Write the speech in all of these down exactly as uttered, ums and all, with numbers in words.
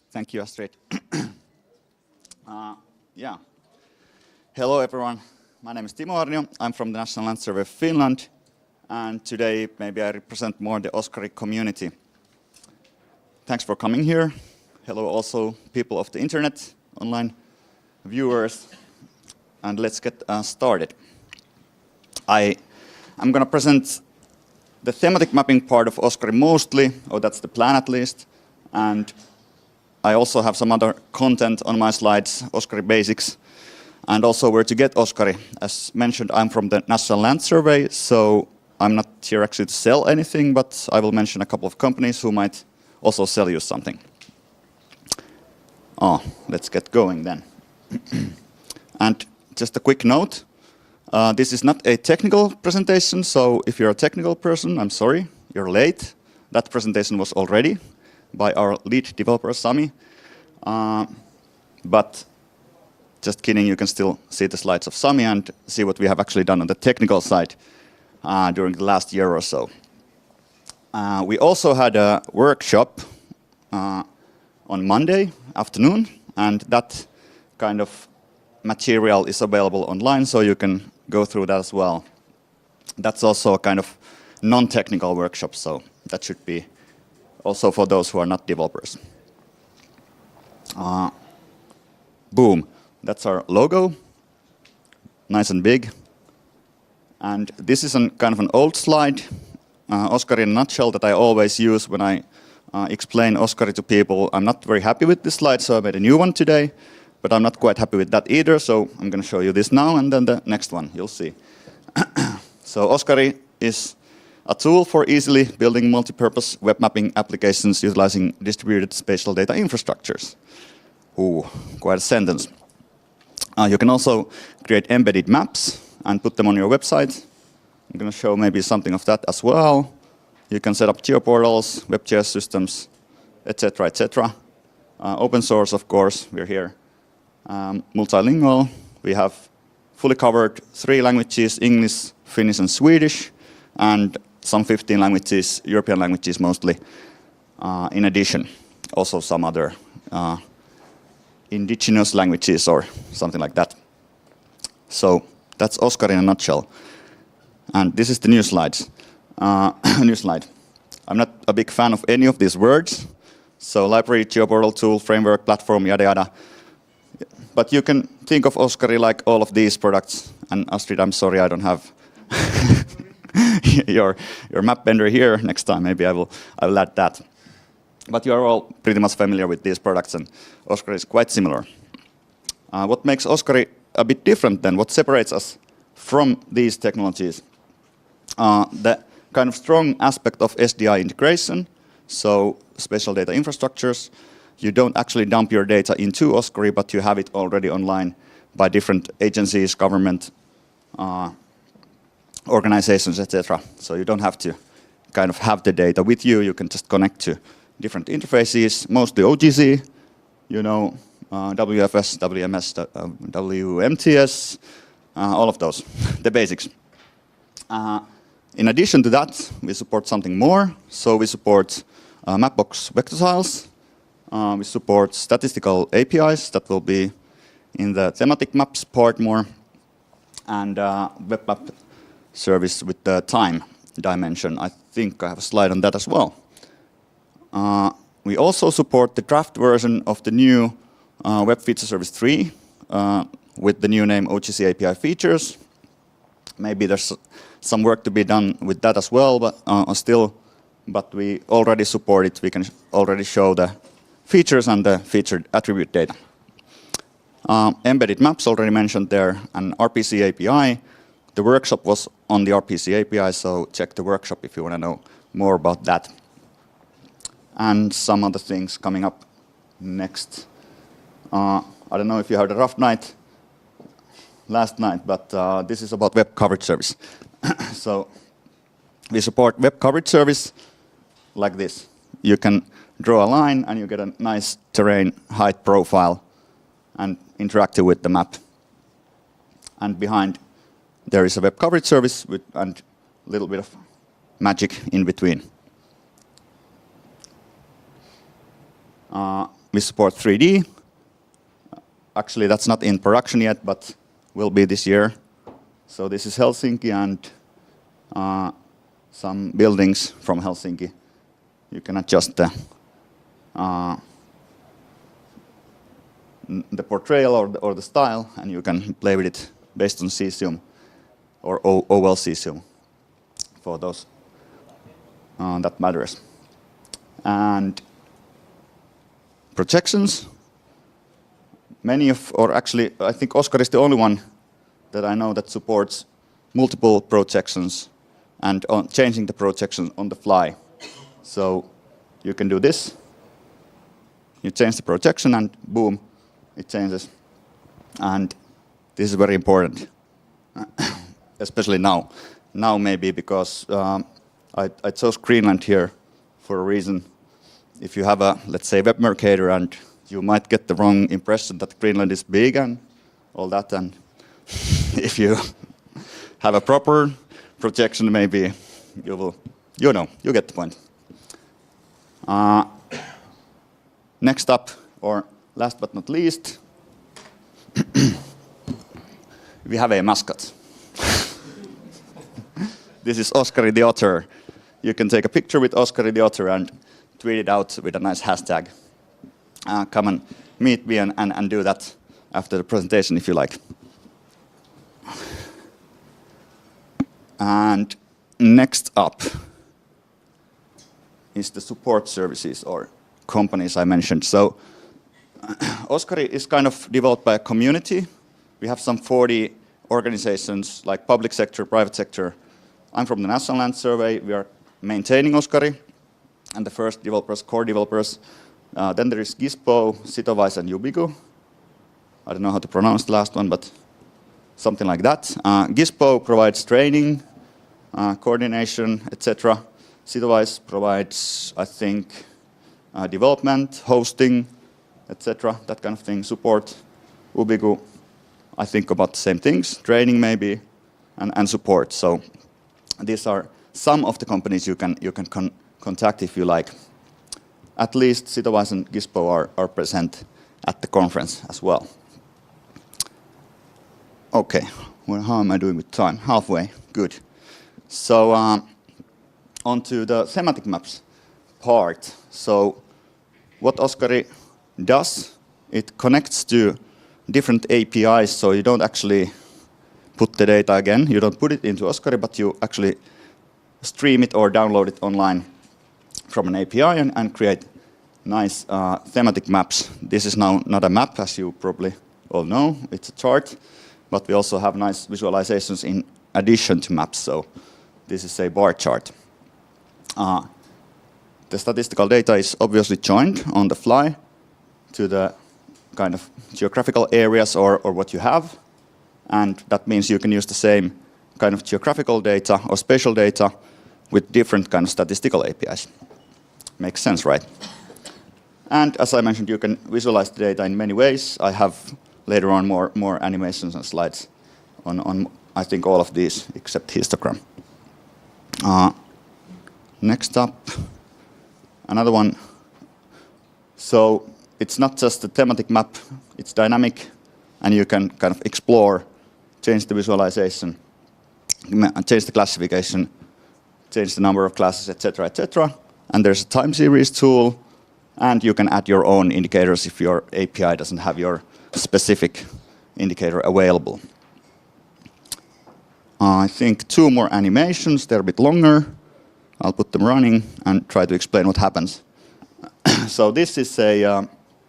Thank you, Astrid. uh, yeah. Hello, everyone. My name is Timo Arnio. I'm from the National Land Survey of Finland. And today, maybe I represent more the OSKARI community. Thanks for coming here. Hello also, people of the internet, online viewers. And let's get uh, started. I, I'm going to present the thematic mapping part of OSKARI mostly, or that's the plan at least. And I also have some other content on my slides, OSKARI basics, and also where to get OSKARI. As mentioned, I'm from the National Land Survey, so I'm not here actually to sell anything, but I will mention a couple of companies who might also sell you something. Oh, let's get going then. And just a quick note, uh, this is not a technical presentation, so if you're a technical person, I'm sorry, you're late. That presentation was already by our lead developer, Sami. Uh, but just kidding, you can still see the slides of Sami and see what we have actually done on the technical side uh, during the last year or so. Uh, we also had a workshop uh, on Monday afternoon, and that kind of material is available online, so you can go through that as well. That's also a kind of non-technical workshop, so that should be also for those who are not developers. Uh, boom, that's our logo, nice and big. And this is an, kind of an old slide, uh, OSKARI in a nutshell, that I always use when I uh, explain OSKARI to people. I'm not very happy with this slide, so I made a new one today, but I'm not quite happy with that either, so I'm going to show you this now, and then the next one, you'll see. So OSKARI is a tool for easily building multi-purpose web mapping applications utilizing distributed spatial data infrastructures. Ooh, quite a sentence. Uh, you can also create embedded maps and put them on your website. I'm going to show maybe something of that as well. You can set up geoportals, WebGIS systems, et cetera, et cetera. Uh, open source, of course, we're here. Um, multilingual, we have fully covered three languages, English, Finnish, and Swedish, and some fifteen languages, European languages mostly, uh, in addition. Also some other uh, indigenous languages or something like that. So that's OSKARI in a nutshell. And this is the new slides. Uh, new slide. I'm not a big fan of any of these words. So library, geoportal, tool, framework, platform, yada yada. But you can think of OSKARI like all of these products. And Astrid, I'm sorry I don't have your your map bender here. Next time maybe I will I will add that. But you are all pretty much familiar with these products, and OSKARI is quite similar. Uh, what makes OSKARI a bit different then? What separates us from these technologies? Uh, the kind of strong aspect of S D I integration, so spatial data infrastructures. You don't actually dump your data into OSKARI, but you have it already online by different agencies, government, uh, organizations, et cetera. So you don't have to kind of have the data with you. You can just connect to different interfaces, mostly O G C, you know, uh, W F S, W M S, uh, W M T S, uh, all of those, the basics. Uh, in addition to that, we support something more. So we support uh, Mapbox vector tiles. Uh, we support statistical A P Is that will be in the thematic maps part more, and uh, web map service with the time dimension. I think I have a slide on that as well. Uh, we also support the draft version of the new uh, Web Feature Service three uh, with the new name O G C A P I features. Maybe there's some work to be done with that as well, but uh, still, but we already support it. We can already show the features and the featured attribute data. Uh, embedded maps already mentioned there, and R P C A P I. The workshop was on the R P C A P I, so check the workshop if you want to know more about that. And some other things coming up next. Uh, I don't know if you had a rough night last night, but uh, this is about web coverage service. So we support web coverage service like this. You can draw a line and you get a nice terrain height profile and interactive with the map. And behind there is a web coverage service with and a little bit of magic in between. Uh, we support three D. Actually, that's not in production yet, but will be this year. So this is Helsinki and uh, some buildings from Helsinki. You can adjust the, uh, the portrayal or the, or the style, and you can play with it based on Cesium or O L Cesium for those uh, that matters. And projections. Many of, or actually, I think Oscar is the only one that I know that supports multiple projections and on changing the projection on the fly. So you can do this. You change the projection and boom, it changes. And this is very important, especially now. Now maybe because um, I, I chose Greenland here for a reason. If you have a, let's say, web Mercator, and you might get the wrong impression that Greenland is big and all that, and if you have a proper projection, maybe you will, you know, you get the point. Uh, next up, or last but not least, we have a mascot. This is Oskari the Otter. You can take a picture with Oskari the Otter and tweet it out with a nice hashtag. Uh, come and meet me and, and, and do that after the presentation if you like. And next up is the support services or companies I mentioned. So Oskari is kind of developed by a community. We have some forty organizations like public sector, private sector. I'm from the National Land Survey. We are maintaining Oskari and the first developers, core developers. Uh, then there is Gispo, Sitowise, and Ubigu. I don't know how to pronounce the last one, but something like that. Uh, Gispo provides training, uh, coordination, et cetera. Sitowise provides, I think, uh, development, hosting, et cetera. That kind of thing, support. Ubigu, I think about the same things, training maybe, and, and support. So these are some of the companies you can you can con contact if you like. At least Sitowise and Gispo are, are present at the conference as well. Okay, well, how am I doing with time? Halfway, good. So um, on to the thematic maps part. So what Oskari does, it connects to different A P Is, so you don't actually put the data again. You don't put it into Oskari, but you actually stream it or download it online from an A P I and, and create nice uh, thematic maps. This is now not a map, as you probably all know. It's a chart, but we also have nice visualizations in addition to maps. So this is a bar chart. Uh, the statistical data is obviously joined on the fly to the kind of geographical areas or, or what you have. And that means you can use the same kind of geographical data or spatial data with different kind of statistical A P Is. Makes sense, right? And as I mentioned, you can visualize the data in many ways. I have later on more, more animations and slides on, on, I think, all of these except histogram. Uh, next up, another one. So it's not just a thematic map, it's dynamic, and you can kind of explore, change the visualization, change the classification, change the number of classes, et cetera, et cetera. And there's a time series tool, and you can add your own indicators if your A P I doesn't have your specific indicator available. Uh, I think two more animations, they're a bit longer. I'll put them running and try to explain what happens. So this is a, uh,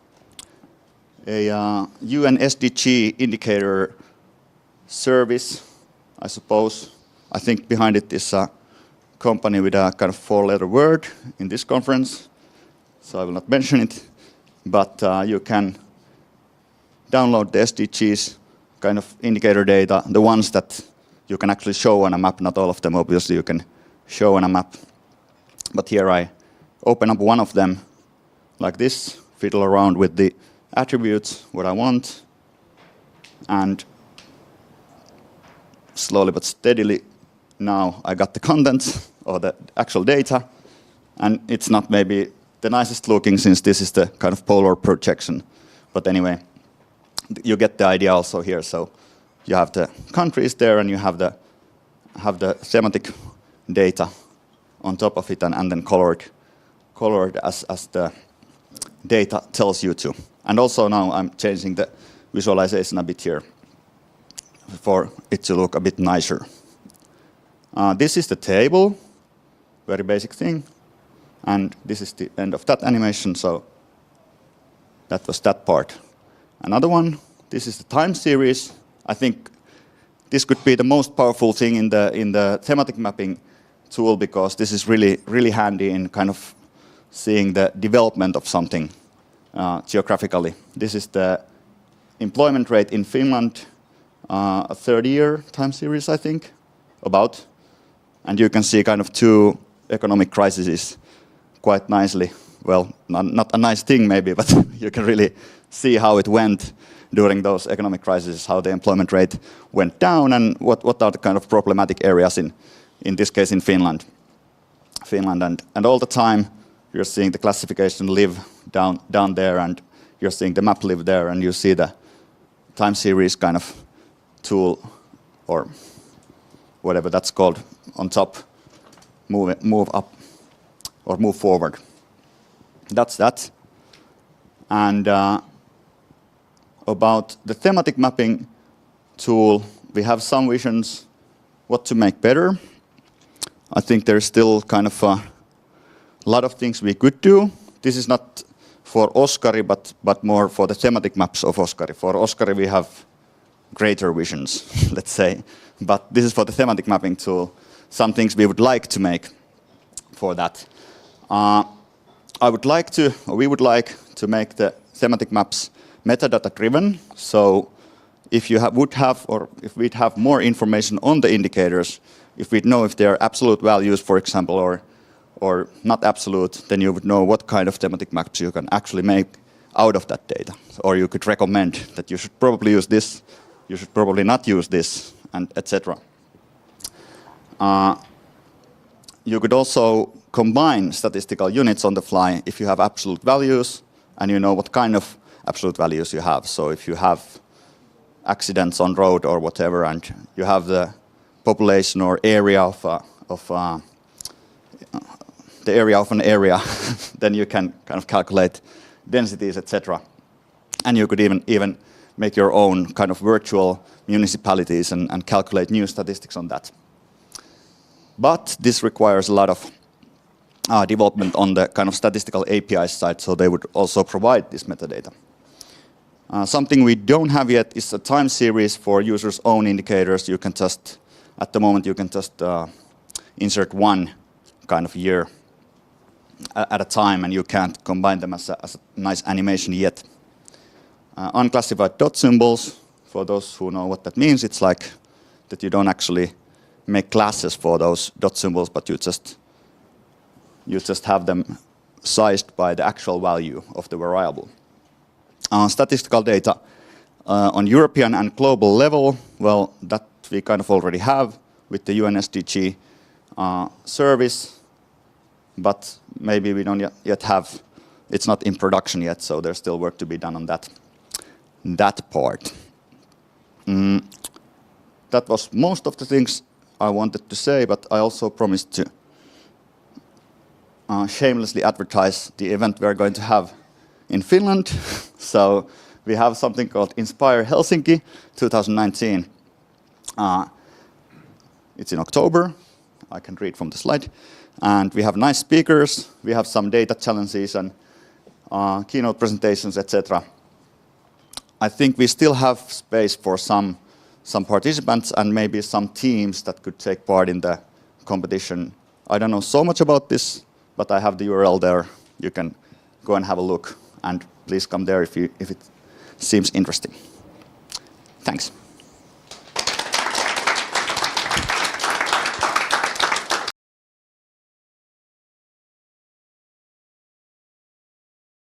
a uh, U N S D G indicator service, I suppose. I think behind it is a company with a kind of four-letter word in this conference, so I will not mention it. But uh, you can download the S D Gs kind of indicator data, the ones that you can actually show on a map. Not all of them, obviously, you can show on a map. But here I open up one of them like this, fiddle around with the attributes, what I want, and slowly but steadily, now I got the contents or the actual data, and it's not maybe the nicest looking since this is the kind of polar projection. But anyway, you get the idea also here. So you have the countries there, and you have the have the thematic data on top of it, and, and then colored colored as as the data tells you to. And also now I'm changing the visualization a bit here for it to look a bit nicer. Uh, this is the table, very basic thing. And this is the end of that animation, so that was that part. Another one, this is the time series. I think this could be the most powerful thing in the in the thematic mapping tool, because this is really really handy in kind of seeing the development of something uh, geographically. This is the employment rate in Finland, uh, a thirty-year time series, I think, about. And you can see kind of two economic crises quite nicely. Well, not, not a nice thing maybe, but you can really see how it went during those economic crises, how the employment rate went down, and what, what are the kind of problematic areas in, in this case in Finland. Finland, and, and all the time you're seeing the classification live down, down there, and you're seeing the map live there, and you see the time series kind of tool, or whatever that's called, on top, move, it, move up, or move forward. That's that. And uh, about the thematic mapping tool, we have some visions what to make better. I think there's still kind of a lot of things we could do. This is not for Oskari, but, but more for the thematic maps of Oskari. For Oskari, we have greater visions, let's say. But this is for the thematic mapping tool. Some things we would like to make for that. Uh, I would like to, or we would like to make the thematic maps metadata driven. So if you ha would have, or if we'd have more information on the indicators, if we'd know if they are absolute values, for example, or, or not absolute, then you would know what kind of thematic maps you can actually make out of that data. Or you could recommend that you should probably use this, you should probably not use this, and et cetera. Uh, you could also combine statistical units on the fly if you have absolute values and you know what kind of absolute values you have. So if you have accidents on road or whatever, and you have the population or area of, uh, of uh, the area of an area, then you can kind of calculate densities, et cetera. And you could even even make your own kind of virtual municipalities and, and calculate new statistics on that. But this requires a lot of uh, development on the kind of statistical A P I side, so they would also provide this metadata. Uh, something we don't have yet is a time series for users' own indicators. You can just, at the moment, you can just uh, insert one kind of year at a time, and you can't combine them as a, as a nice animation yet. Uh, unclassified dot symbols, for those who know what that means, it's like that you don't actually make classes for those dot symbols, but you just you just have them sized by the actual value of the variable. Uh, statistical data uh, on European and global level, well, that we kind of already have with the U N S D G uh, service, but maybe we don't yet have, it's not in production yet, so there's still work to be done on that, that part. Mm, that was most of the things I wanted to say, but I also promised to uh, shamelessly advertise the event we're going to have in Finland. So we have something called Inspire Helsinki twenty nineteen. Uh, it's in October. I can read from the slide. And we have nice speakers. We have some data challenges and uh, keynote presentations, et cetera. I think we still have space for some some participants and maybe some teams that could take part in the competition. I don't know so much about this, but I have the U R L there. You can go and have a look, and please come there if you if it seems interesting. Thanks.